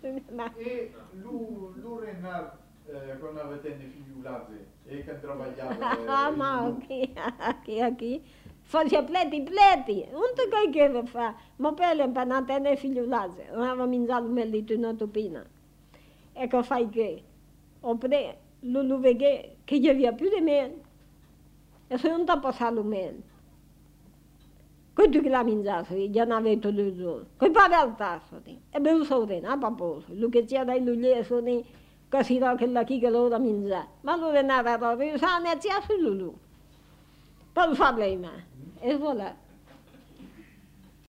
E lui Renard, quando avete dei figliolati e che travagliava Ma chi? Faccia pleti, non te che fa, ma per non tenere figliolati, non aveva mangiato meglio di una topina. Ecco fai che, oppure lo vede che gli aveva più di me, e se non ti ha passato meno. Questo che l'ha mangiato, già ne aveva tutto il giorno. Poi parla al tasso, e me lo so bene, a posto, lo che c'è dai lui sono così che la chi che lo da mangiare. Ma non è nada, io sa ne c'è su lui. Pas de problème. Et voilà.